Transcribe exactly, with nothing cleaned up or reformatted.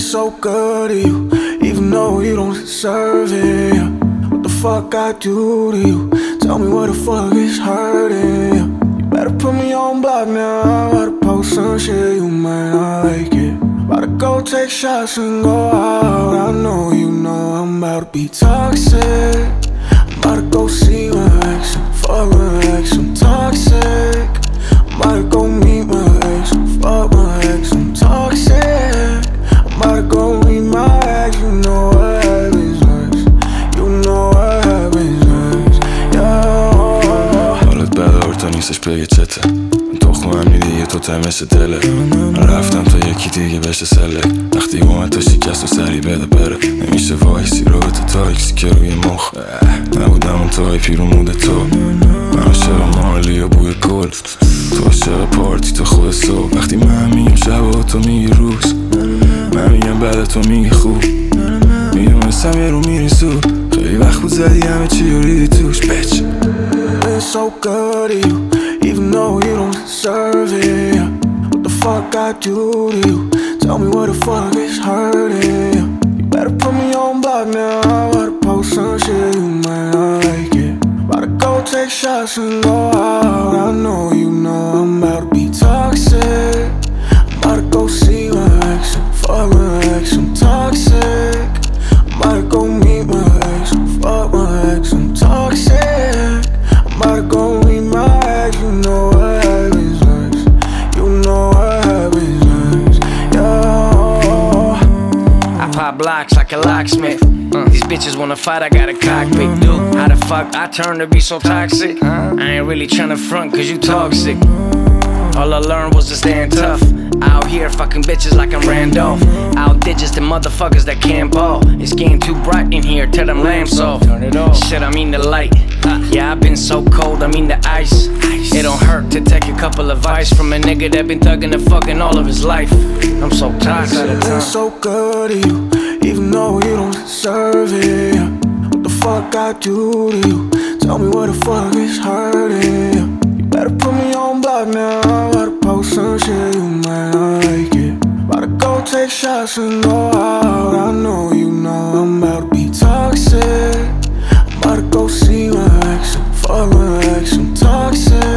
so good to you, even though you don't deserve it. Yeah. What the fuck I do to you? Tell me what the fuck is hurting. Yeah. You better put me on block now. I'm about to post some shit, you might not like it. About to go take shots and go out. I know you know I'm about to be toxic. I'm about to go see my ex and fuck my ex. I'm toxic. I'm about to go meet my ex and fuck my ex. I'm toxic. I'm about to go meet my ex. You know what happens next. You know what happens next. Yeah. حالت بده تا نیستش بگه چته. تخم همینی دیگه تو ته مثل دله. من رفتم تا یکی دیگه بشه سلک. وقتی اومد تو شکست و سری بده بره. نمیشه وایسی رابطه تاکسی که روی مخ. نبودم اون تای پیرمود تو. من عاشق مالی و بوی گل. تو عاشق پارتی تو خود صبح. وقتی من میگم شب و تو میگی روز. من میگم بعد تو میگی خوب. میدونستم یه رو میری سود. خیلی وقت بود زدی همه چی رو ریدی توش bitch. Been so good to you, even though you don't deserve it. Yeah. What the fuck I do to you? Tell me what the fuck is hurting. Yeah. You better put me on block now. I'm about to post some shit, you might not like it. About to go take shots and go out. I know you know I'm about to be toxic. I'm about to go see my ex and fuck my ex. I'm toxic. I'm about to go meet my ex and fuck my ex. I'm toxic. I'm about to go meet my ex. You know what happens next. You know what happens next. Yeah. I pop blocks like a locksmith. Uh, these bitches wanna fight, I got a cockpit. Dude, how the fuck I turn to be so toxic? I ain't really tryna front cause you toxic. All I learned was to stand tough. Out here fucking bitches like I'm Randolph. Out digits the motherfuckers that can't ball. It's getting too bright in here, tell them lamps off. Turn it off. Shit, I mean the light. Yeah, I've been so cold, I mean the ice. It don't hurt to take a couple of advice from a nigga that been thugging the fucking all of his life. I'm so toxic. Been so good to you, even though you don't deserve it. Yeah. What the fuck I do to you? Tell me what the fuck is hurting. Yeah. You better put me on block now. I'm about to post some shit, you might not like it. About to go take shots and go out. I know you know I'm about to be toxic. I'm about to go see my ex and fuck my ex. I'm toxic.